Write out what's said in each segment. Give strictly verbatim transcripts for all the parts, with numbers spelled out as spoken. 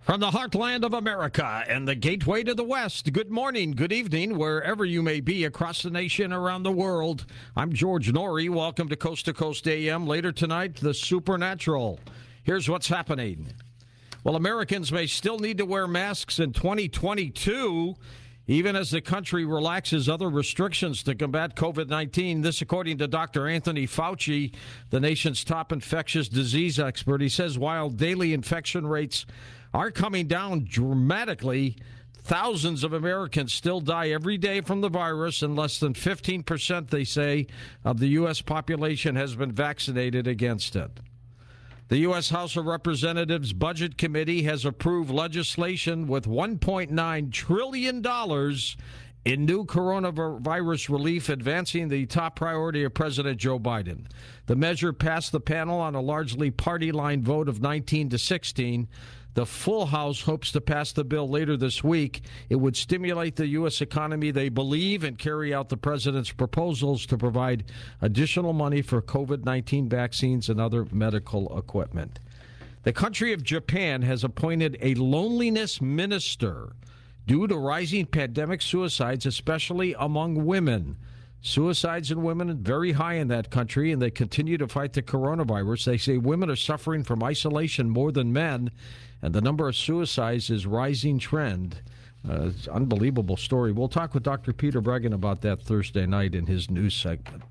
From the heartland of America and the gateway to the West, good morning, good evening, wherever you may be across the nation, around the world. I'm George Noory. Welcome to Coast to Coast A M. Later tonight, the Supernatural. Here's what's happening. Well, Americans may still need to wear masks in twenty twenty-two, even as the country relaxes other restrictions to combat covid nineteen. This, according to Doctor Anthony Fauci, the nation's top infectious disease expert. He says while daily infection rates are coming down dramatically, thousands of Americans still die every day from the virus, and less than fifteen percent, they say, of the U S population has been vaccinated against it. The U S House of Representatives Budget Committee has approved legislation with one point nine trillion dollars in new coronavirus relief, advancing the top priority of President Joe Biden. The measure passed the panel on a largely party-line vote of nineteen to sixteen. The full House hopes to pass the bill later this week. It would stimulate the U S economy, they believe, and carry out the president's proposals to provide additional money for covid nineteen vaccines and other medical equipment. The country of Japan has appointed a loneliness minister due to rising pandemic suicides, especially among women. Suicides in women are very high in that country, and they continue to fight the coronavirus. They say women are suffering from isolation more than men, and the number of suicides is rising trend. Uh, it's an unbelievable story. We'll talk with Doctor Peter Breggin about that Thursday night in his news segment.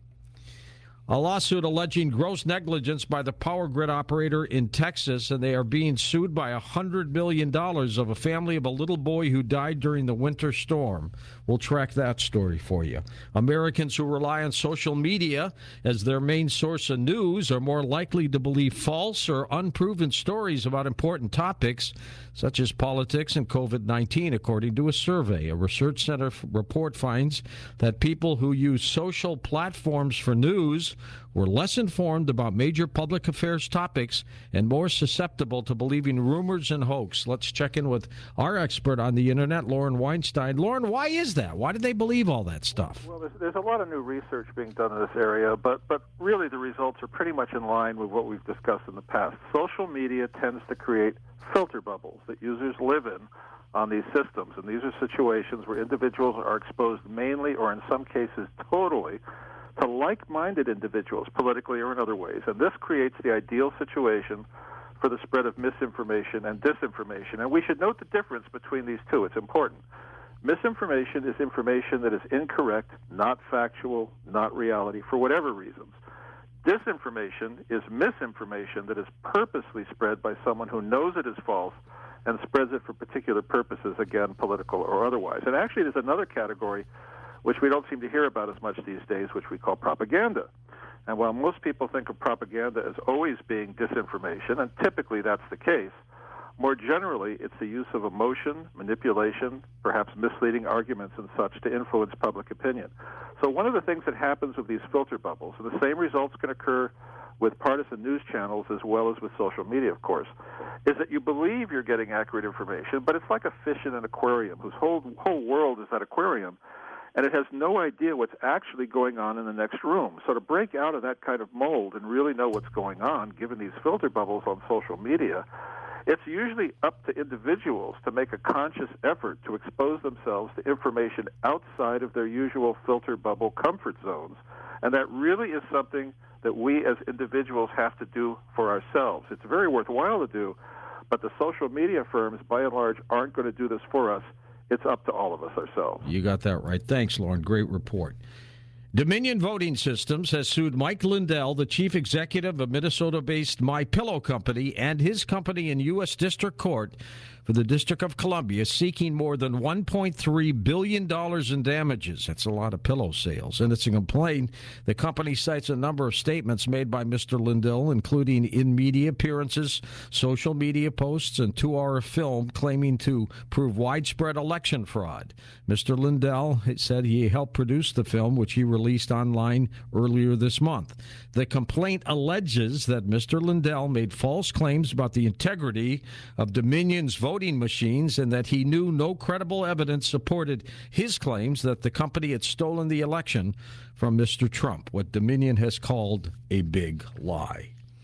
A lawsuit alleging gross negligence by the power grid operator in Texas, and they are being sued by one hundred million dollars of a family of a little boy who died during the winter storm. We'll track that story for you. Americans who rely on social media as their main source of news are more likely to believe false or unproven stories about important topics, such as politics and covid nineteen, according to a survey. A research center report finds that people who use social platforms for news were less informed about major public affairs topics and more susceptible to believing rumors and hoax. Let's check in with our expert on the internet, Lauren Weinstein. Lauren, why is that? Why do they believe all that stuff? Well, there's, there's a lot of new research being done in this area, but, but really the results are pretty much in line with what we've discussed in the past. Social media tends to create filter bubbles that users live in on these systems, and these are situations where individuals are exposed mainly, or in some cases totally, to like-minded individuals, politically or in other ways. And this creates the ideal situation for the spread of misinformation and disinformation. And we should note the difference between these two. It's important. Misinformation is information that is incorrect, not factual, not reality, for whatever reasons. Disinformation is misinformation that is purposely spread by someone who knows it is false and spreads it for particular purposes, again, political or otherwise. And actually, there's another category which we don't seem to hear about as much these days, which we call propaganda. And while most people think of propaganda as always being disinformation, and typically that's the case, more generally it's the use of emotion, manipulation, perhaps misleading arguments and such to influence public opinion. So one of the things that happens with these filter bubbles, and the same results can occur with partisan news channels as well as with social media, of course, is that you believe you're getting accurate information, but it's like a fish in an aquarium whose whole, whole world is that aquarium, and it has no idea what's actually going on in the next room. So to break out of that kind of mold and really know what's going on, given these filter bubbles on social media, it's usually up to individuals to make a conscious effort to expose themselves to information outside of their usual filter bubble comfort zones. And that really is something that we as individuals have to do for ourselves. It's very worthwhile to do, but the social media firms, by and large, aren't going to do this for us. It's up to all of us ourselves. You got that right. Thanks, Lauren. Great report. Dominion Voting Systems has sued Mike Lindell, the chief executive of Minnesota-based My Pillow Company, and his company in U S District Court for the District of Columbia, seeking more than one point three billion dollars in damages. That's a lot of pillow sales. And it's a complaint. The company cites a number of statements made by Mister Lindell, including in media appearances, social media posts, and two-hour film claiming to prove widespread election fraud. Mister Lindell said he helped produce the film, which he released online earlier this month. The complaint alleges that Mister Lindell made false claims about the integrity of Dominion's voting machines and that he knew no credible evidence supported his claims that the company had stolen the election from Mister Trump, what Dominion has called a big lie.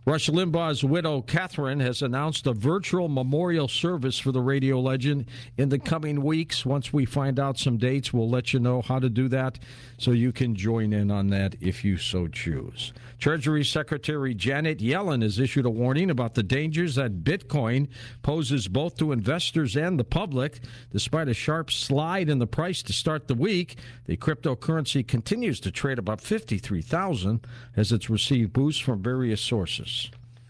Rush Limbaugh's widow, Catherine, has announced a virtual memorial service for the radio legend in the coming weeks. Once we find out some dates, we'll let you know how to do that so you can join in on that if you so choose. Treasury Secretary Janet Yellen has issued a warning about the dangers that Bitcoin poses both to investors and the public. Despite a sharp slide in the price to start the week, the cryptocurrency continues to trade about fifty-three thousand dollars as it's received boosts from various sources.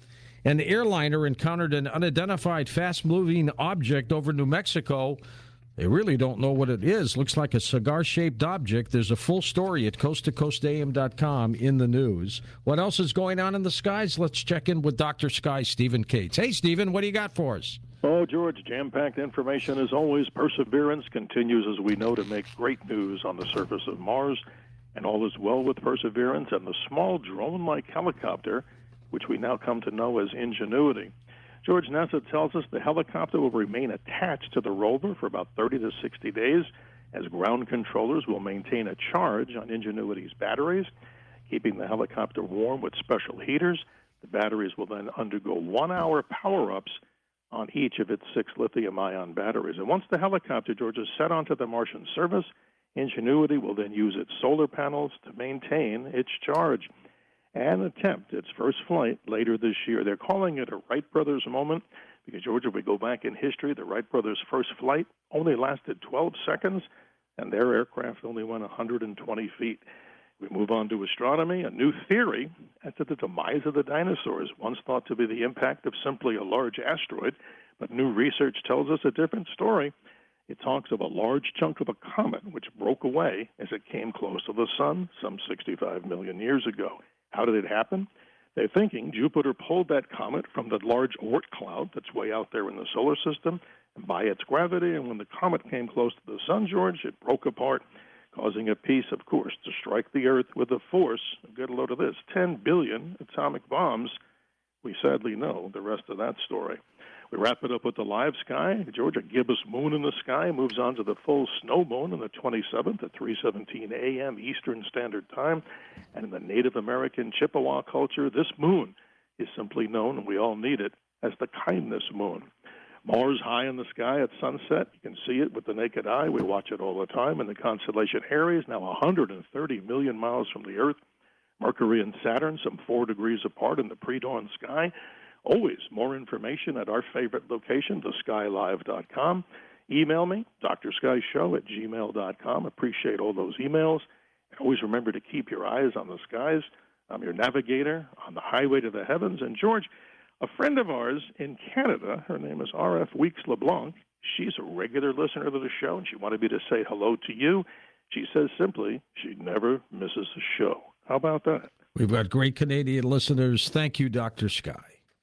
An airliner encountered an unidentified fast-moving object over New Mexico. They really don't know what it is. Looks like a cigar-shaped object. There's a full story at coast to coast a m dot com in the news. What else is going on in the skies? Let's check in with Doctor Sky, Stephen Cates. Hey, Stephen, what do you got for us? Oh, George, jam-packed information as always. Perseverance continues, as we know, to make great news on the surface of Mars. And all is well with Perseverance and the small drone-like helicopter, which we now come to know as Ingenuity. George, NASA tells us the helicopter will remain attached to the rover for about thirty to sixty days, as ground controllers will maintain a charge on Ingenuity's batteries, keeping the helicopter warm with special heaters. The batteries will then undergo one-hour power-ups on each of its six lithium-ion batteries. And once the helicopter, George, is set onto the Martian surface, Ingenuity will then use its solar panels to maintain its charge and attempt its first flight later this year. They're calling it a Wright brothers moment because, George, if we go back in history, the Wright brothers' first flight only lasted twelve seconds, and their aircraft only went one hundred twenty feet. We move on to astronomy. A new theory as to the demise of the dinosaurs, once thought to be the impact of simply a large asteroid, but new research tells us a different story. It talks of a large chunk of a comet which broke away as it came close to the sun some sixty-five million years ago. How did it happen? They're thinking Jupiter pulled that comet from the large Oort cloud that's way out there in the solar system and by its gravity, and when the comet came close to the sun, George, it broke apart, causing a piece, of course, to strike the Earth with a force, get a load of this, ten billion atomic bombs. We sadly know the rest of that story. We wrap it up with the live sky. George, a gibbous moon in the sky moves on to the full snow moon on the twenty-seventh at three seventeen a m Eastern Standard Time. And in the Native American Chippewa culture, this moon is simply known, and we all need it, as the kindness moon. Mars high in the sky at sunset. You can see it with the naked eye. We watch it all the time in the constellation Aries, now one hundred thirty million miles from the Earth. Mercury and Saturn, some four degrees apart in the pre-dawn sky. Always more information at our favorite location, the sky live dot com. Email me, d r sky show at gmail dot com. Appreciate all those emails. And always remember to keep your eyes on the skies. I'm your navigator on the highway to the heavens. And, George, a friend of ours in Canada, her name is R F Weeks LeBlanc. She's a regular listener to the show, and she wanted me to say hello to you. She says simply she never misses a show. How about that? We've got great Canadian listeners. Thank you, Doctor Sky.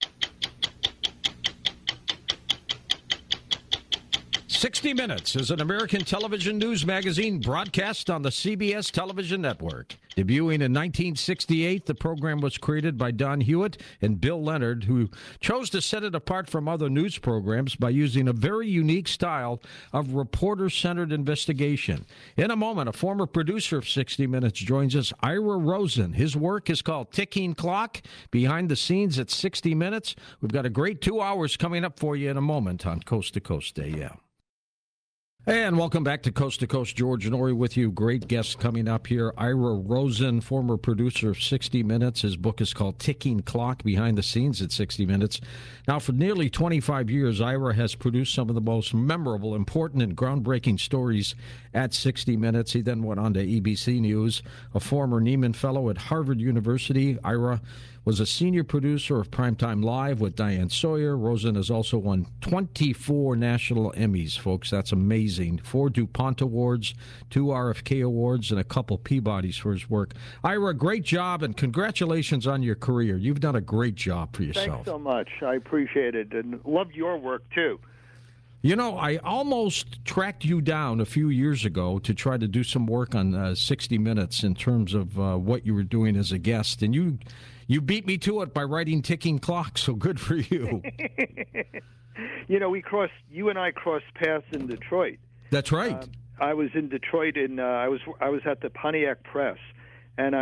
sixty minutes is an American television news magazine broadcast on the C B S television network. Debuting in nineteen sixty-eight, the program was created by Don Hewitt and Bill Leonard, who chose to set it apart from other news programs by using a very unique style of reporter-centered investigation. In a moment, a former producer of sixty minutes joins us, Ira Rosen. His work is called Ticking Clock, behind the scenes at sixty minutes. We've got a great two hours coming up for you in a moment on Coast to Coast A M. And welcome back to Coast to Coast. George Noory with you. Great guest coming up here. Ira Rosen, former producer of sixty minutes. His book is called Ticking Clock, Behind the Scenes at sixty minutes. Now, for nearly twenty-five years, Ira has produced some of the most memorable, important, and groundbreaking stories at sixty minutes. He then went on to A B C News. A former Neiman Fellow at Harvard University, Ira was a senior producer of Primetime Live with Diane Sawyer. Rosen has also won twenty-four national Emmys, folks. That's amazing. Four DuPont Awards, two R F K Awards, and a couple Peabodys for his work. Ira, great job, and congratulations on your career. You've done a great job for yourself. Thanks so much. I appreciate it, and loved your work, too. You know, I almost tracked you down a few years ago to try to do some work on uh, sixty minutes in terms of uh, what you were doing as a guest, and you... You beat me to it by writing Ticking Clock, so good for you. You know, we crossed, you and I crossed paths in Detroit. That's right. Uh, I was in Detroit, and uh, I was I was at the Pontiac Press, and I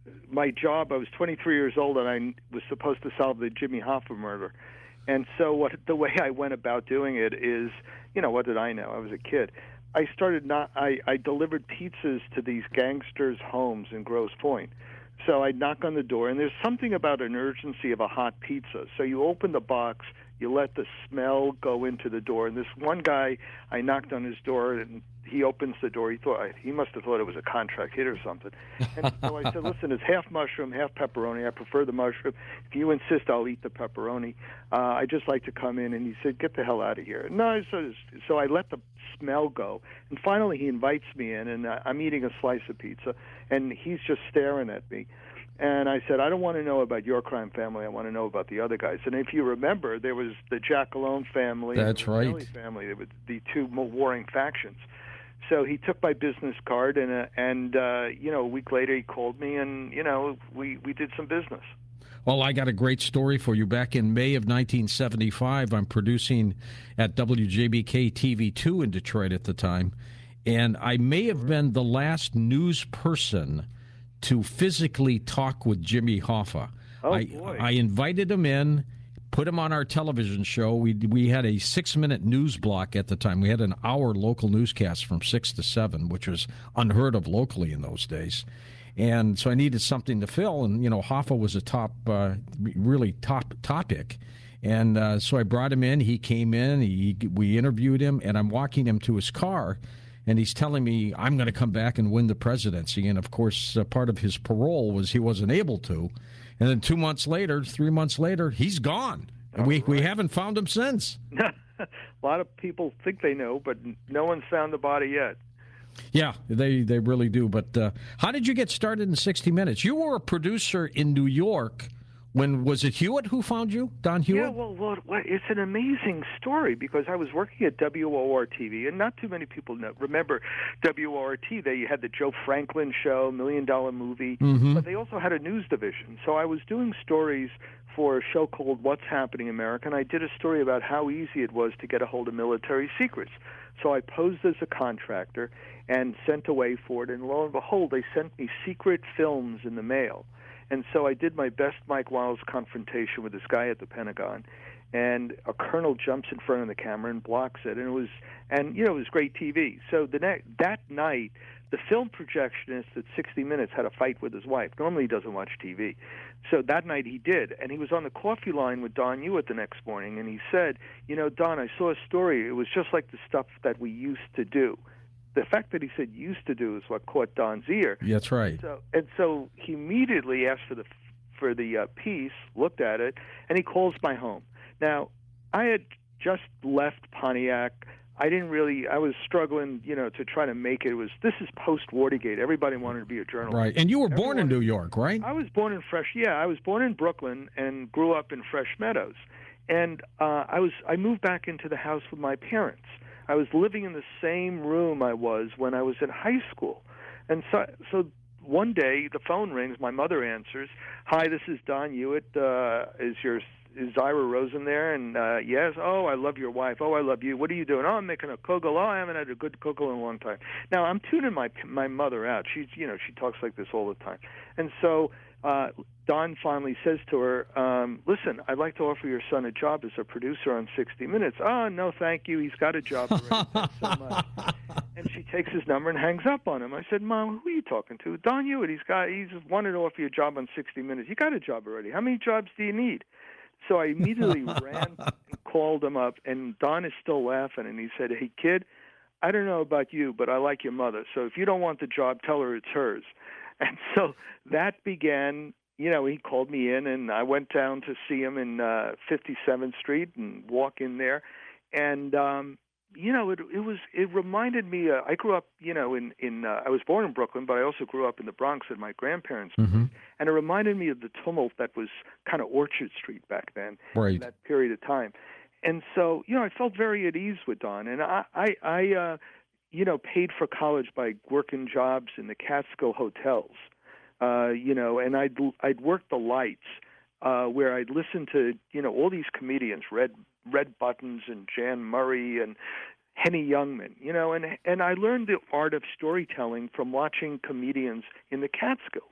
my job. I was twenty-three years old, and I was supposed to solve the Jimmy Hoffa murder. And so, what the way I went about doing it is, you know, what did I know? I was a kid. I started not. I, I delivered pizzas to these gangsters' homes in Grosse Pointe. So I'd knock on the door, and there's something about an urgency of a hot pizza. So you open the box, you let the smell go into the door. And this one guy, I knocked on his door, and he opens the door. He thought he must have thought it was a contract hit or something. And so I said, "Listen, it's half mushroom, half pepperoni. I prefer the mushroom. If you insist, I'll eat the pepperoni. Uh, I just like to come in." And he said, "Get the hell out of here." No, so so I let the smell go, and finally he invites me in, and uh, I'm eating a slice of pizza, and he's just staring at me. And I said, "I don't want to know about your crime family. I want to know about the other guys." And if you remember, there was the Giacalone family. That's and the right. Kelly family. They were the two warring factions. So he took my business card, and uh, and uh, you know, a week later he called me, and you know, we we did some business. Well, I got a great story for you. Back in May of nineteen seventy-five, I'm producing at W J B K T V two in Detroit at the time, and I may have been the last news person to physically talk with Jimmy Hoffa. Oh, I, boy. I invited him in, put him on our television show. We we had a six-minute news block at the time. We had an hour local newscast from six to seven, which was unheard of locally in those days. And so I needed something to fill, and, you know, Hoffa was a top, uh, really top topic. And uh, so I brought him in. He came in. He, we interviewed him, and I'm walking him to his car, and he's telling me, "I'm going to come back and win the presidency." And, of course, uh, part of his parole was he wasn't able to. And then two months later, three months later, he's gone. And we, right. we haven't found him since. A lot of people think they know, but no one's found the body yet. Yeah, they, they really do. But uh, how did you get started in sixty minutes? You were a producer in New York. When was it Hewitt who found you, Don Hewitt? Yeah, well, well, well, it's an amazing story because I was working at W O R T V, and not too many people know, remember W O R T. They had the Joe Franklin Show, Million Dollar Movie, Mm-hmm. but they also had a news division. So I was doing stories for a show called What's Happening America, and I did a story about how easy it was to get a hold of military secrets. So I posed as a contractor and sent away for it, and lo and behold, they sent me secret films in the mail. And so I did my best Mike Wiles confrontation with this guy at the Pentagon, and a colonel jumps in front of the camera and blocks it, and it was, and you know, it was great T V. So the next that night, the film projectionist at sixty minutes had a fight with his wife. Normally he doesn't watch T V, so that night he did, and he was on the coffee line with Don Hewitt the next morning, and he said, "You know, Don, I saw a story. It was just like the stuff that we used to do." The fact that he said "used to do" is what caught Don's ear. That's right. So, and so he immediately asked for the for the uh, piece, looked at it, and he calls my home. Now, I had just left Pontiac. I didn't really. I was struggling, you know, to try to make it. It was this is post Watergate. Everybody wanted to be a journalist. Right. And you were born in Everyone- New York, right? I was born in Fresh. Yeah, I was born in Brooklyn and grew up in Fresh Meadows. And uh, I was I moved back into the house with my parents. I was living in the same room I was when I was in high school. And so so one day the phone rings, my mother answers. "Hi, this is Don Hewitt. Uh, is your is Ira Rosen there?" And uh, "Yes." "Oh, I love your wife." "Oh, I love you. What are you doing?" "Oh, I'm making a kugel." "Oh, I haven't had a good kugel in a long time." Now I'm tuning my my mother out. She's you know she talks like this all the time. And so uh, Don finally says to her, um, "Listen, I'd like to offer your son a job as a producer on sixty minutes. "Oh, no, thank you. He's got a job already. Thanks so much." And she takes his number and hangs up on him. I said, "Mom, who are you talking to?" "Don Hewitt. He's got. He's wanted to offer you a job on sixty minutes. You got a job already. How many jobs do you need?" So I immediately ran and called him up, and Don is still laughing, and he said, "Hey, kid, I don't know about you, but I like your mother. So if you don't want the job, tell her it's hers." And so that began, you know, he called me in, and I went down to see him in uh, fifty-seventh Street and walk in there. And, um, you know, it, it was, it reminded me, uh, I grew up, you know, in, in uh, I was born in Brooklyn, but I also grew up in the Bronx at my grandparents' place. Mm-hmm. And it reminded me of the tumult that was kind of Orchard Street back then, Right. in that period of time. And so, you know, I felt very at ease with Don. And I, I, I uh, you know, paid for college by working jobs in the Catskill hotels, uh, you know, and I'd, I'd work the lights uh, where I'd listen to, you know, all these comedians, Red, Red Buttons and Jan Murray and Henny Youngman, you know, and, and I learned the art of storytelling from watching comedians in the Catskills.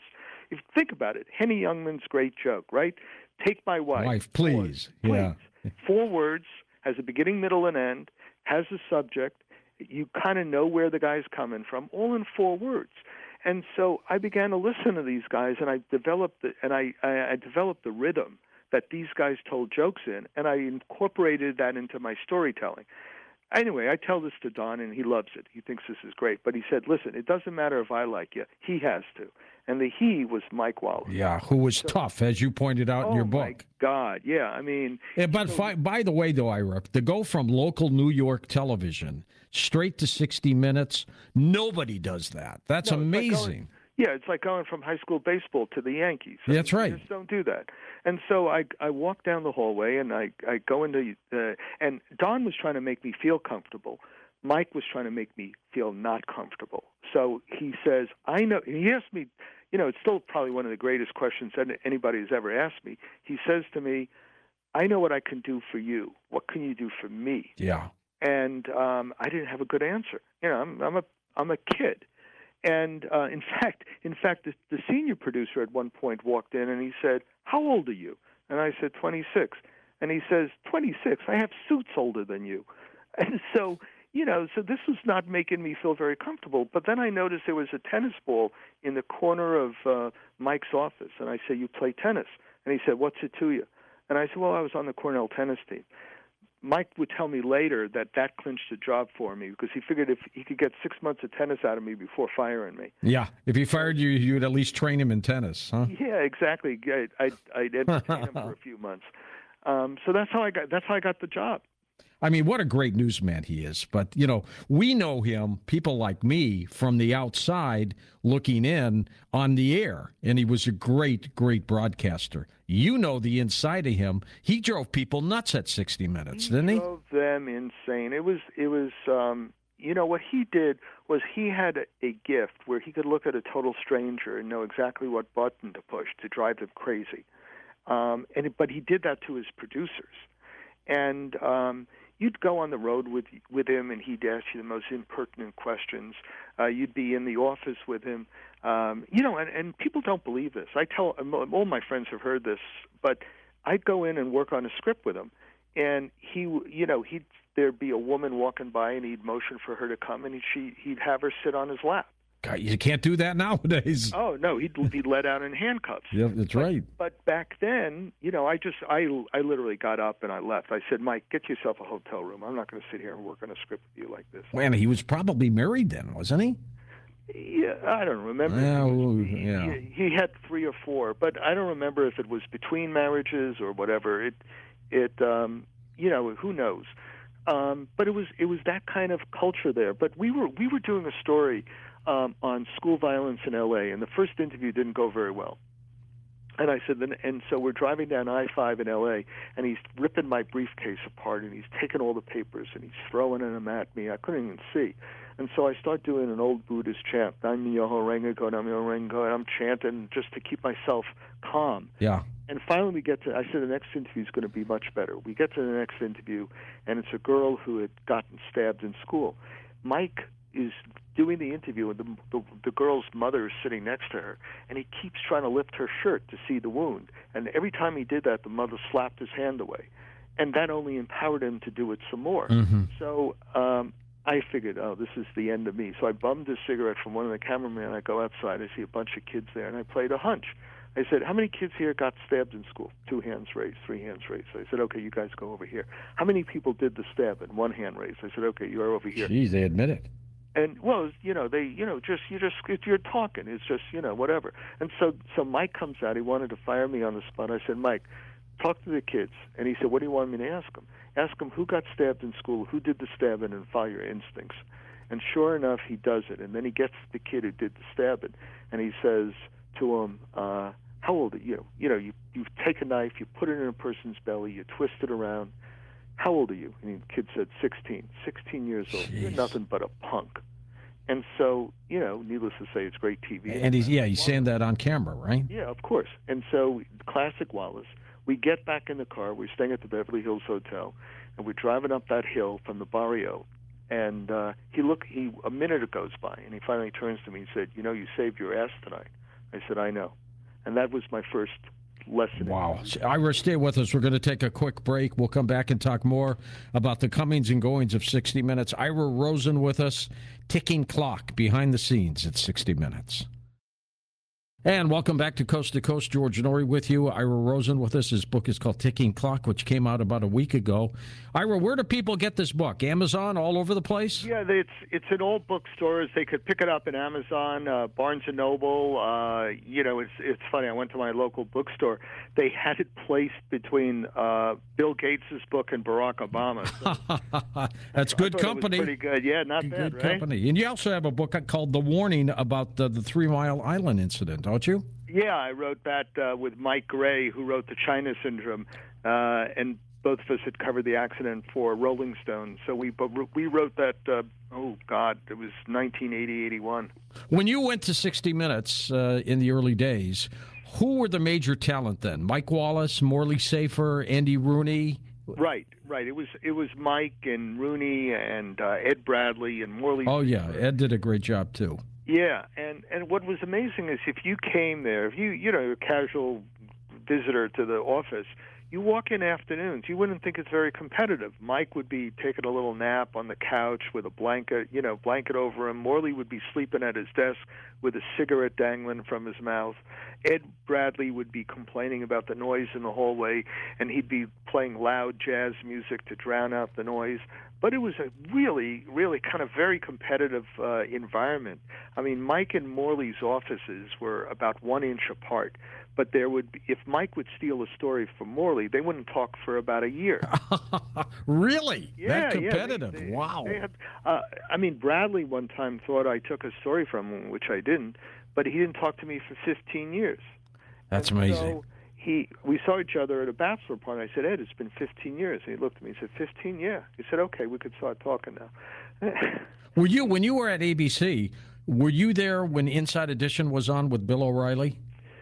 if you think about it, Henny Youngman's great joke, right? Take my wife. Wife, please. Please. Yeah. Four words, has a beginning, middle, and end, has a subject. You kind of know where the guy's coming from, all in four words. And so I began to listen to these guys, and I developed the, and I, I, I developed the rhythm that these guys told jokes in, and I incorporated that into my storytelling. Anyway, I tell this to Don, and he loves it. He thinks this is great. But he said, listen, it doesn't matter if I like you. He has to. And the he was Mike Wallace. Yeah, who was so, tough, as you pointed out oh in your my book. God, yeah. I mean. Yeah, but so, fi- by the way, though, Ira, to go from local New York television straight to sixty minutes, nobody does that. That's no, it's like amazing. going, yeah, it's like going from high school baseball to the Yankees. I That's mean, right. You just don't do that. And so I I walk down the hallway, and I, I go into the, and Don was trying to make me feel comfortable. Mike was trying to make me feel not comfortable. So he says, I know, he asked me, you know, it's still probably one of the greatest questions that anybody has ever asked me. He says to me, I know what I can do for you. What can you do for me? Yeah. And um, I didn't have a good answer. You know, I'm, I'm a I'm a kid. And uh, in fact, in fact, the, the senior producer at one point walked in and he said, how old are you? And I said, twenty-six. And he says, twenty-six? I have suits older than you. And so, you know, so this was not making me feel very comfortable. But then I noticed there was a tennis ball in the corner of uh, Mike's office. And I said, you play tennis? And he said, what's it to you? And I said, well, I was on the Cornell tennis team. Mike would tell me later that that clinched a job for me because he figured if he could get six months of tennis out of me before firing me. Yeah, if he fired you, you'd at least train him in tennis, huh? Yeah, exactly. I'd, I'd, I'd entertain him for a few months. Um, so that's how I got. That's how I got the job. I mean, what a great newsman he is. But, you know, we know him, people like me, from the outside looking in on the air. And he was a great, great broadcaster. You know the inside of him. He drove people nuts at sixty minutes, he didn't he? drove them insane. It was, it was, um, you know, what he did was he had a, a gift where he could look at a total stranger and know exactly what button to push to drive them crazy. Um, and But he did that to his producers. And um, you'd go on the road with with him, and he'd ask you the most impertinent questions. Uh, you'd be in the office with him, um, you know, and, and people don't believe this. I tell all my friends have heard this, but I'd go in and work on a script with him, and he, you know, he'd there'd be a woman walking by, and he'd motion for her to come, and he'd, she he'd have her sit on his lap. God, you can't do that nowadays. Oh no, he'd be let out in handcuffs. Yeah, that's but, right. But back then, you know, I just I I literally got up and I left. I said, Mike, get yourself a hotel room. I'm not going to sit here and work on a script with you like this. Man, he was probably married then, wasn't he? Yeah, I don't remember. Yeah, well, he, yeah. he, he had three or four, but I don't remember if it was between marriages or whatever. It it um, you know, who knows. Um, but it was it was that kind of culture there. But we were we were doing a story um, on school violence in L A, and the first interview didn't go very well. And I said, and so we're driving down I five in L A, and he's ripping my briefcase apart, and he's taking all the papers, and he's throwing them at me. I couldn't even see. And so I start doing an old Buddhist chant, Nam-myoho Renge-kyo, Nam-myoho Renge-kyo, and I'm chanting just to keep myself calm. Yeah. And finally we get to, I said the next interview is going to be much better. We get to the next interview, and it's a girl who had gotten stabbed in school. Mike is doing the interview, and the, the, the girl's mother is sitting next to her, and he keeps trying to lift her shirt to see the wound. And every time he did that, the mother slapped his hand away. And that only empowered him to do it some more. Mm-hmm. So um, I figured, oh, this is the end of me. So I bummed a cigarette from one of the cameramen. I go outside. I see a bunch of kids there, and I played a hunch. I said, how many kids here got stabbed in school? Two hands raised, three hands raised. I said, okay, you guys go over here. How many people did the stabbing? One hand raised. I said, okay, you're over here. Jeez, they admit it. And well, you know, they, you know, just you just if you're talking, it's just, you know, whatever. And so, so Mike comes out. He wanted to fire me on the spot. I said, Mike, talk to the kids. And he said, what do you want me to ask them? Ask them who got stabbed in school, who did the stabbing, and follow your instincts. And sure enough, he does it. And then he gets the kid who did the stabbing, and he says to him, uh, "How old are you? You know, you you take a knife, you put it in a person's belly, you twist it around. How old are you?" And the kid said, sixteen. sixteen years old. Jeez. You're nothing but a punk. And so, you know, needless to say, it's great T V. And he's yeah, he's saying that on camera, right? Yeah, of course. And so, classic Wallace. We get back in the car. We're staying at the Beverly Hills Hotel, and we're driving up that hill from the barrio. And uh, he look. He a minute goes by, and he finally turns to me and said, "You know, you saved your ass tonight." I said, "I know." and that was my first lesson. Wow. Ira, stay with us. We're going to take a quick break. We'll come back and talk more about the comings and goings of sixty minutes. Ira Rosen with us, ticking clock behind the scenes at sixty minutes. And welcome back to Coast to Coast. George Noory with you. Ira Rosen with us. His book is called Ticking Clock, which came out about a week ago. Ira, where do people get this book? Amazon, all over the place? Yeah, it's it's in all bookstores. They could pick it up in Amazon, uh, Barnes and Noble. Uh, you know, it's it's funny. I went to my local bookstore. They had it placed between uh, Bill Gates' book and Barack Obama's. So That's good company. Pretty good. Yeah, not good bad, right? company. And you also have a book called The Warning about the, the Three Mile Island incident, don't you? Yeah, I wrote that uh, with Mike Gray, who wrote The China Syndrome, uh, and both of us had covered the accident for Rolling Stone. So we but we wrote that, uh, oh, God, it was nineteen eighty, eighty-one. When you went to sixty minutes uh, in the early days, who were the major talent then? Mike Wallace, Morley Safer, Andy Rooney? Right, right. It was it was Mike and Rooney and uh, Ed Bradley and Morley. Oh, yeah. Ed did a great job, too. Yeah, and, and what was amazing is if you came there, if you, you know, a casual visitor to the office, you walk in afternoons, you wouldn't think it's very competitive. Mike would be taking a little nap on the couch with a blanket, you know, blanket over him. Morley would be sleeping at his desk with a cigarette dangling from his mouth. Ed Bradley would be complaining about the noise in the hallway, and he'd be playing loud jazz music to drown out the noise. But it was a really, really kind of very competitive uh, environment. I mean, Mike and Morley's offices were about one inch apart. But there would be, if Mike would steal a story from Morley, they wouldn't talk for about a year. Really? Yeah, that competitive? Yeah, they, they, wow. They had, uh, I mean, Bradley one time thought I took a story from him, which I didn't, but he didn't talk to me for fifteen years. That's and amazing. So he, we saw each other at a bachelor party. I said, Ed, it's been fifteen years. And he looked at me and said, fifteen? Yeah. He said, okay, we could start talking now. Were you, when you were at A B C, were you there when Inside Edition was on with Bill O'Reilly?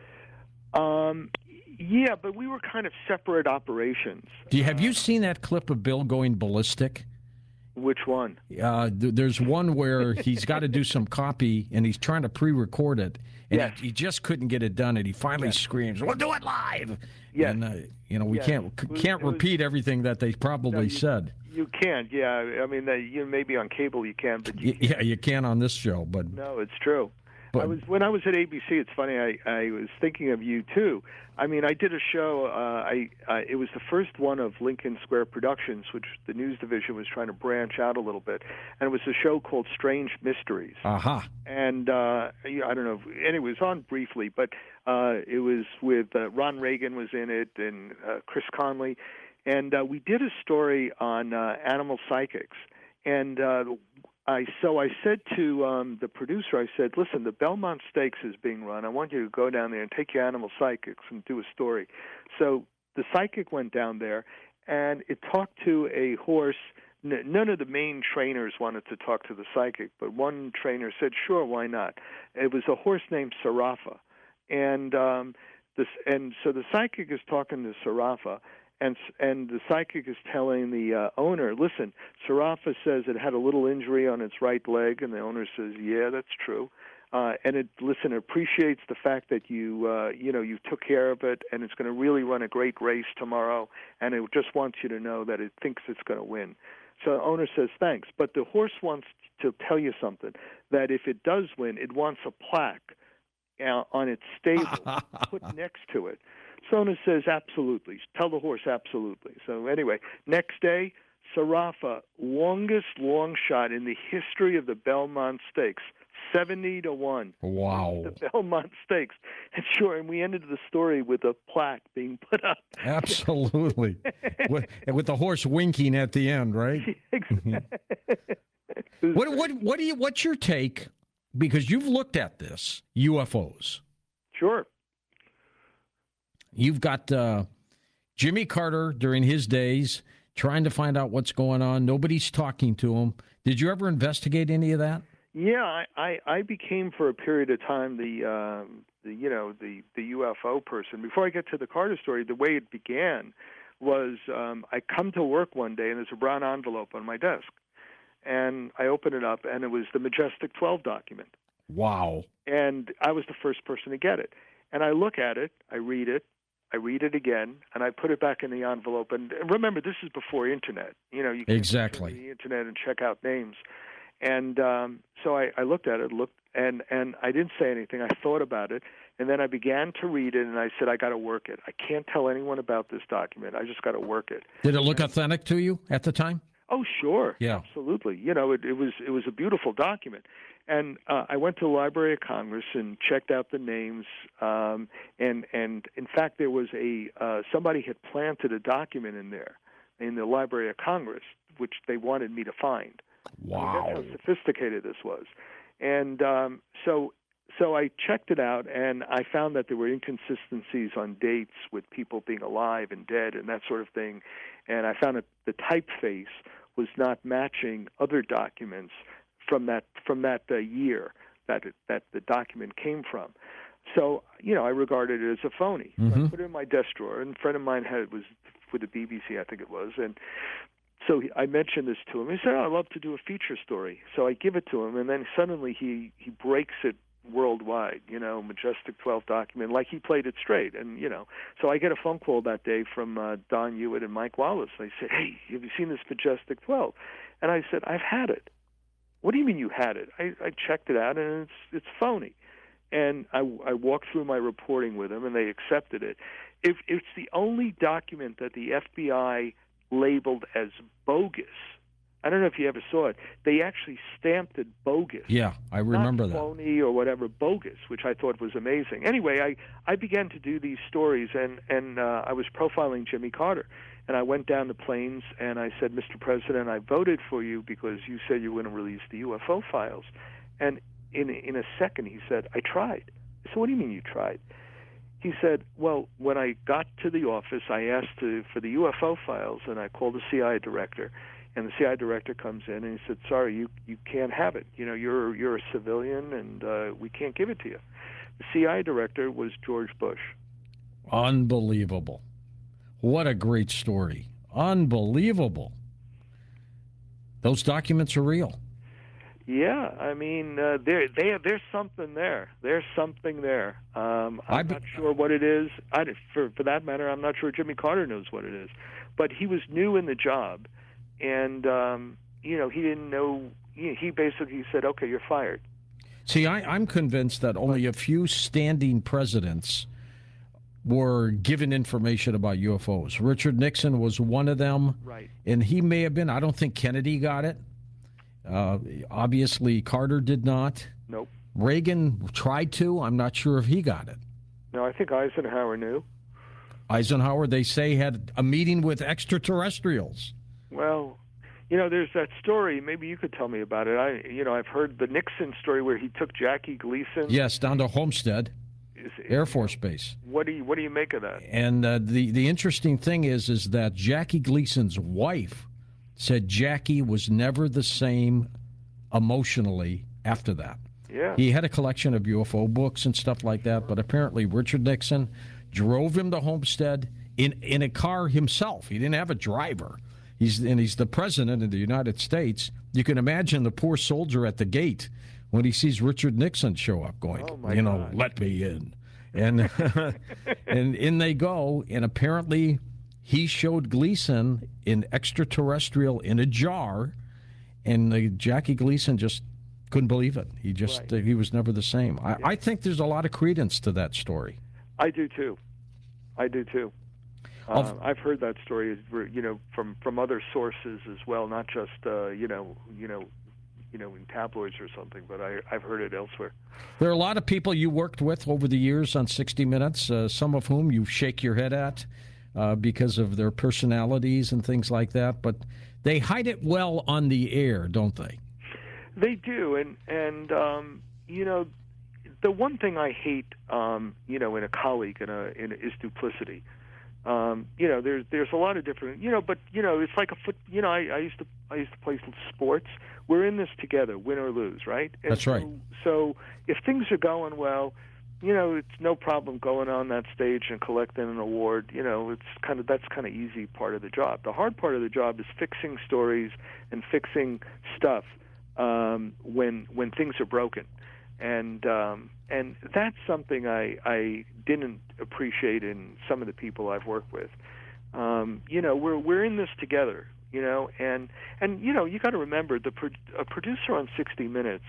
Um, yeah, but we were kind of separate operations. Do you, have you seen that clip of Bill going ballistic? Which one? Uh, th- there's one where he's got to do some copy, and he's trying to pre-record it, and Yes. he, he just couldn't get it done, and he finally Yes. screams, "We'll do it live!" Yes. And uh, you know we Yes. can't It was- can't it was- repeat everything that they probably No, you- said. You can't, yeah. I mean, uh, you maybe on cable you can, but you Y- yeah, you can on this show, but No, it's true. But- I was when I was at A B C. It's funny. I, I was thinking of you too. I mean, I did a show. Uh, I uh, it was the first one of Lincoln Square Productions, which the news division was trying to branch out a little bit, and it was a show called Strange Mysteries. aha, And uh, I don't know. And it was on briefly, but uh, it was with uh, Ron Reagan was in it, and uh, Chris Conley, and uh, we did a story on uh, animal psychics. And uh, I so I said to um, the producer, I said, "Listen, the Belmont Stakes is being run. I want you to go down there and take your animal psychics and do a story." So the psychic went down there, and it talked to a horse. N- none of the main trainers wanted to talk to the psychic, but one trainer said, "Sure, why not?" It was a horse named Sarafa, and um, this and so the psychic is talking to Sarafa. And and the psychic is telling the uh, owner, listen, Sarafa says it had a little injury on its right leg, and the owner says, yeah, that's true. Uh, and it listen, it appreciates the fact that you uh, you know you took care of it, and it's going to really run a great race tomorrow. And it just wants you to know that it thinks it's going to win. So the owner says thanks, but the horse wants to tell you something, that if it does win, it wants a plaque uh, on its stable put next to it. Sona says, absolutely. Tell the horse absolutely. So anyway, next day, Sarafa, longest long shot in the history of the Belmont Stakes, seventy to one. wow, The Belmont Stakes. And sure, and we ended the story with a plaque being put up. absolutely, with, with the horse winking at the end, right? What what what do you? What's your take? Because you've looked at this U F Os. Sure. You've got uh, Jimmy Carter during his days trying to find out what's going on. Nobody's talking to him. Did you ever investigate any of that? Yeah, I, I, I became for a period of time the, um, the you know the, the U F O person. Before I get to the Carter story, the way it began was um, I come to work one day and there's a brown envelope on my desk, and I open it up and it was the Majestic twelve document. Wow. And I was the first person to get it. And I look at it, I read it, I read it again, and I put it back in the envelope. And remember, this is before internet. You know, you can exactly go to the internet and check out names. And um, so I, I looked at it, looked, and, and I didn't say anything. I thought about it, and then I began to read it, and I said, I got to work it. I can't tell anyone about this document. I just got to work it. Did it look authentic to you at the time? Oh, sure. Yeah. Absolutely. You know, it, it was it was a beautiful document. And uh, I went to the Library of Congress and checked out the names. Um, and, and in fact, there was a uh, somebody had planted a document in there in the Library of Congress, which they wanted me to find. Wow. I mean, that's how sophisticated this was. And um, so so I checked it out, and I found that there were inconsistencies on dates with people being alive and dead and that sort of thing. And I found that the typeface was not matching other documents from that from that uh, year that it, that the document came from. So, you know, I regarded it as a phony. Mm-hmm. So I put it in my desk drawer, and a friend of mine had it was for the B B C, I think it was, and so he, I mentioned this to him. He said, oh, I'd love to do a feature story. So I give it to him, and then suddenly he, he breaks it worldwide, you know, Majestic twelve document, like he played it straight. And, you know, so I get a phone call that day from uh, Don Hewitt and Mike Wallace. They said, hey, have you seen this Majestic twelve? And I said, I've had it. What do you mean you had it? I, I checked it out, and it's it's phony. And I, I walked through my reporting with them, and they accepted it. If it's the only document that the F B I labeled as bogus. I don't know if you ever saw it. They actually stamped it bogus. Yeah, I remember not that. Phony or whatever, bogus, which I thought was amazing. Anyway, I, I began to do these stories, and, and uh, I was profiling Jimmy Carter. And I went down to Plains, and I said, Mister President, I voted for you because you said you were going to release the U F O files. And in, in a second, he said, I tried. I said, what do you mean you tried? He said, well, when I got to the office, I asked to, for the U F O files, and I called the C I A director, and the C I A director comes in, and he said, sorry, you, you can't have it. You know, you're, you're a civilian, and uh, we can't give it to you. The C I A director was George Bush. Unbelievable. What a great story. Unbelievable. Those documents are real. Yeah, I mean, uh, there, they, there's something there. There's something there. Um, I'm be- not sure what it is. I, for, for that matter, I'm not sure Jimmy Carter knows what it is. But he was new in the job, and, um, you know, he didn't know. He, he basically said, okay, you're fired. See, I, I'm convinced that only a few standing presidents were given information about U F Os. Richard Nixon was one of them. Right. And he may have been. I don't think Kennedy got it. Uh, obviously, Carter did not. Nope. Reagan tried to. I'm not sure if he got it. No, I think Eisenhower knew. Eisenhower, they say, had a meeting with extraterrestrials. Well, you know, there's that story. Maybe you could tell me about it. I, you know, I've heard the Nixon story where he took Jackie Gleason. Yes, down to Homestead Is- Air Force Base. What do you What do you make of that? And uh, the the interesting thing is, is that Jackie Gleason's wife said Jackie was never the same emotionally after that. Yeah. He had a collection of U F O books and stuff like that, but apparently Richard Nixon drove him to Homestead in, in a car himself. He didn't have a driver. He's and he's the president of the United States. You can imagine the poor soldier at the gate when he sees Richard Nixon show up going, Oh, my you know, God. let me in. And and in they go, and apparently he showed Gleason an extraterrestrial in a jar, and the, Jackie Gleason just couldn't believe it. He just Right. uh, he was never the same. I, I think there's a lot of credence to that story. I do too. I do too. Of- Uh, I've heard that story, you know, from, from other sources as well, not just uh, you know, you know, you know, in tabloids or something, but I, I've heard it elsewhere. There are a lot of people you worked with over the years on sixty minutes, uh, some of whom you shake your head at uh, because of their personalities and things like that, but they hide it well on the air, don't they? They do, and and um, you know, the one thing I hate, um, you know, in a colleague in a, in a, is duplicity. Um, you know, there's there's a lot of different, you know, but you know, it's like a foot. You know, I, I used to I used to play sports. We're in this together, win or lose, right? And That's right. So, so if things are going well, you know, it's no problem going on that stage and collecting an award. You know, it's kind of that's kind of easy part of the job. The hard part of the job is fixing stories and fixing stuff um, when when things are broken. And um, and that's something I, I didn't appreciate in some of the people I've worked with. Um, you know, we're we're in this together. You know, and and you know, you got to remember the pro- a producer on sixty minutes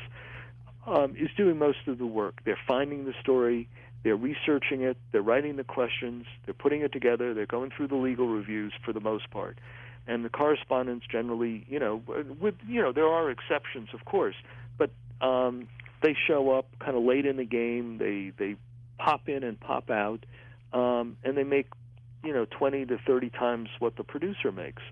um, is doing most of the work. They're finding the story, they're researching it, they're writing the questions, they're putting it together, they're going through the legal reviews for the most part. And the correspondents generally, you know, with you know, there are exceptions, of course, but um, they show up kind of late in the game. They they pop in and pop out, um, and they make, you know, twenty to thirty times what the producer makes.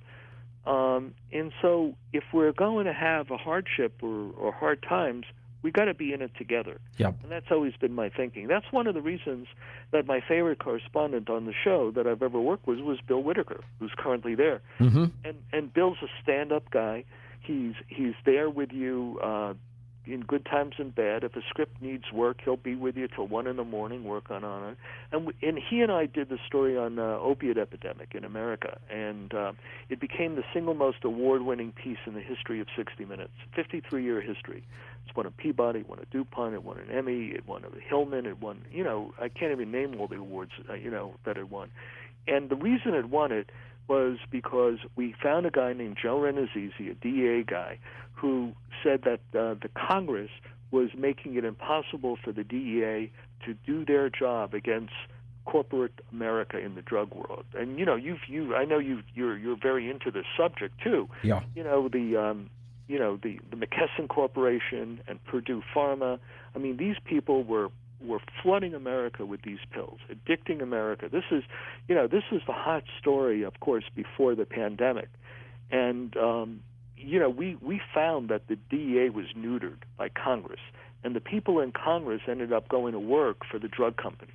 Um, and so, if we're going to have a hardship or, or hard times, we got to be in it together. Yep. And that's always been my thinking. That's one of the reasons that my favorite correspondent on the show that I've ever worked with was Bill Whitaker, who's currently there. Mm-hmm. And and Bill's a stand-up guy. He's he's there with you uh, in good times and bad. If a script needs work, he'll be with you till one in the morning, work on on it. And we, and he and I did the story on uh, opiate epidemic in America, and uh, it became the single most award-winning piece in the history of sixty minutes, fifty-three year history. It's won a Peabody, it won a DuPont, it won an Emmy, it won a Hillman, it won, you know, I can't even name all the awards, uh, you know, that it won. And the reason it won it was because we found a guy named Joe Renazizi, a D E A guy, who said that uh, the Congress was making it impossible for the D E A to do their job against corporate America in the drug world. And you know, you've you I know you you're you're very into this subject too. Yeah. You know the um, you know the the McKesson Corporation and Purdue Pharma. I mean, these people were were flooding America with these pills, addicting America. This is, you know, this was the hot story, of course, before the pandemic. And, um, you know, we, we found that the D E A was neutered by Congress. And the people in Congress ended up going to work for the drug companies.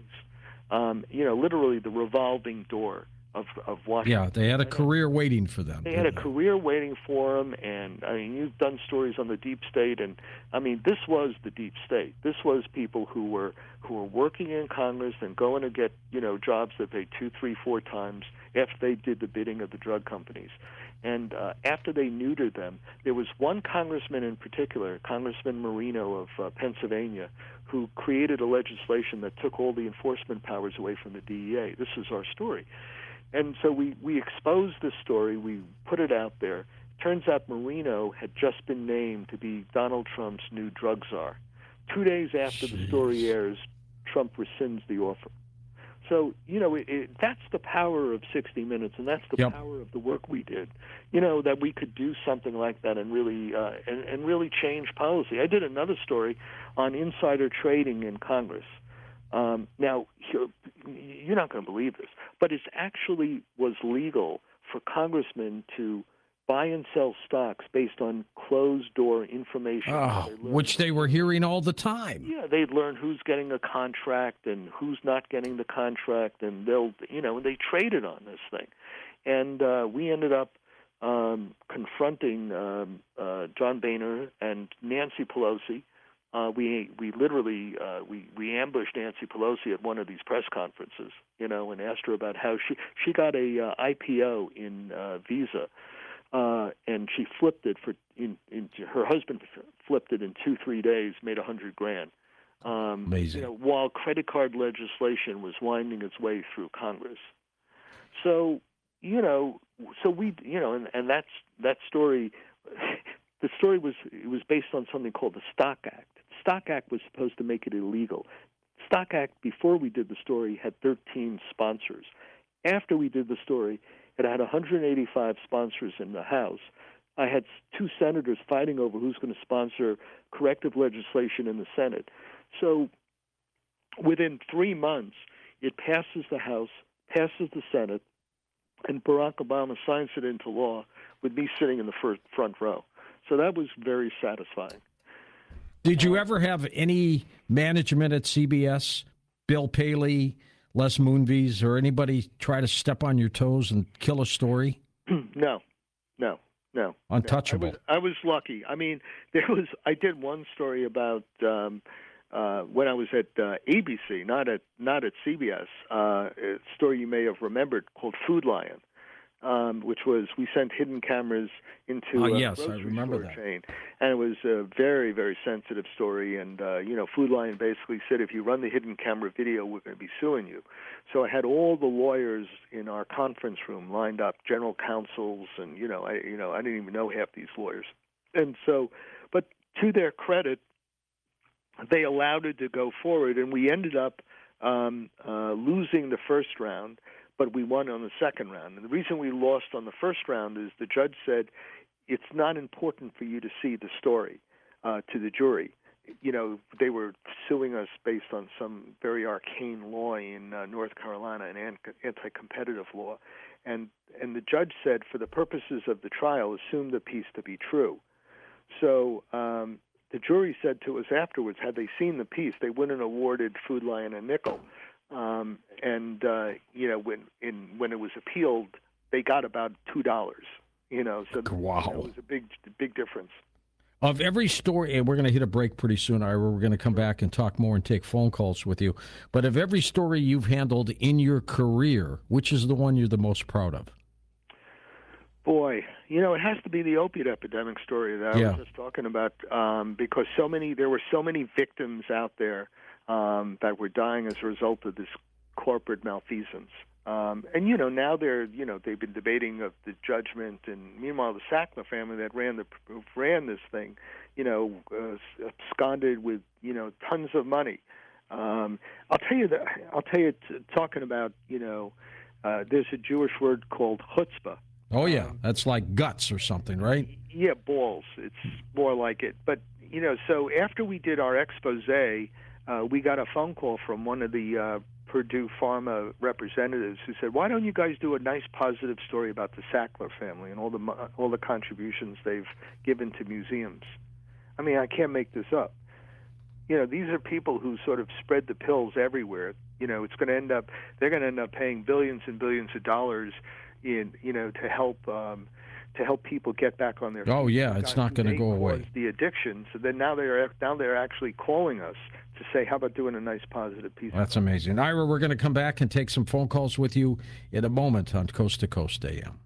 Um, you know, literally the revolving door of, of Washington. Yeah, they had a career waiting for them. They had a they? career waiting for them, and I mean, you've done stories on the deep state, and I mean, this was the deep state. This was people who were who were working in Congress and going to get, you know, jobs that paid two, three, four times after they did the bidding of the drug companies. And uh, after they neutered them, there was one congressman in particular, Congressman Marino of uh, Pennsylvania, who created a legislation that took all the enforcement powers away from the D E A. This is our story. And so we, we exposed this story, we put it out there. Turns out Marino had just been named to be Donald Trump's new drug czar. Two days after Jeez. the story airs, Trump rescinds the offer. So, you know, it, it, that's the power of sixty minutes, and that's the Yep. power of the work we did. You know, that we could do something like that and really uh, and, and really change policy. I did another story on insider trading in Congress. Um, now, you're not going to believe this, but it actually was legal for congressmen to buy and sell stocks based on closed-door information. Oh, they which they were hearing all the time. Yeah, they'd learn who's getting a contract and who's not getting the contract, and they'll, you know, they traded on this thing. And uh, we ended up um, confronting um, uh, John Boehner and Nancy Pelosi. Uh, we we literally uh, we we ambushed Nancy Pelosi at one of these press conferences, you know, and asked her about how she she got a uh, I P O in uh, Visa, uh, and she flipped it for in, in her husband flipped it in two three days, made a hundred grand. Um, Amazing. You know, while credit card legislation was winding its way through Congress, so you know, so we you know, and, and that's that story. The story was it was based on something called the Stock Act. The Stock Act was supposed to make it illegal. Stock Act, before we did the story, had thirteen sponsors. After we did the story, it had one hundred eighty-five sponsors in the House. I had two senators fighting over who's going to sponsor corrective legislation in the Senate. So within three months, it passes the House, passes the Senate, and Barack Obama signs it into law with me sitting in the first, front row. So that was very satisfying. Did you ever have any management at C B S, Bill Paley, Les Moonves, or anybody try to step on your toes and kill a story? No, no, no. Untouchable. No. I, was, I was lucky. I mean, there was. I did one story about um, uh, when I was at uh, A B C, not at not at C B S. Uh, a story you may have remembered called Food Lion. um, which was we sent hidden cameras into Oh, a yes, I grocery remember store that. chain, and it was a very, very sensitive story. And uh, you know, Food Lion basically said, if you run the hidden camera video, we're going to be suing you. So I had all the lawyers in our conference room lined up, general counsels, and you know, I you know, I didn't even know half these lawyers. And so, but to their credit, they allowed it to go forward, and we ended up um, uh, losing the first round, but we won on the second round. And the reason we lost on the first round is the judge said, it's not important for you to see the story uh, to the jury. You know, they were suing us based on some very arcane law in uh, North Carolina, an anti-competitive law. And, and the judge said, for the purposes of the trial, assume the piece to be true. So um, the jury said to us afterwards, had they seen the piece, they wouldn't have awarded Food Lion a nickel. Um, and, uh, you know, when in, when it was appealed, they got about two dollars, you know. So Wow. you know, it was a big, big difference. Of every story, and we're going to hit a break pretty soon, Ira. We're going to come back and talk more and take phone calls with you. But of every story you've handled in your career, which is the one you're the most proud of? Boy, you know, it has to be the opiate epidemic story that I Yeah. was just talking about, um, because so many, there were so many victims out there um, that were dying as a result of this corporate malfeasance. Um, and, you know, now they're, you know, they've been debating of the judgment. And meanwhile, the Sackler family that ran the ran this thing, you know, uh, absconded with, you know, tons of money. Um, I'll tell you that, I'll tell you, t- talking about, you know, uh, there's a Jewish word called chutzpah. Oh, yeah. Um, That's like guts or something, right? Yeah, balls. It's more like it. But, you know, so after we did our expose, uh, we got a phone call from one of the uh, Purdue Pharma representatives who said, why don't you guys do a nice positive story about the Sackler family and all the mo- all the contributions they've given to museums? I mean, I can't make this up. You know, these are people who sort of spread the pills everywhere. You know, it's going to end up, they're going to end up paying billions and billions of dollars in, you know, to help um, to help people get back on their feet. Oh, yeah, The it's guys not who gonna they go away. caused the addiction. So then now they're now they're actually calling us to say, how about doing a nice positive piece? That's amazing. Ira, we're going to come back and take some phone calls with you in a moment on Coast to Coast A M.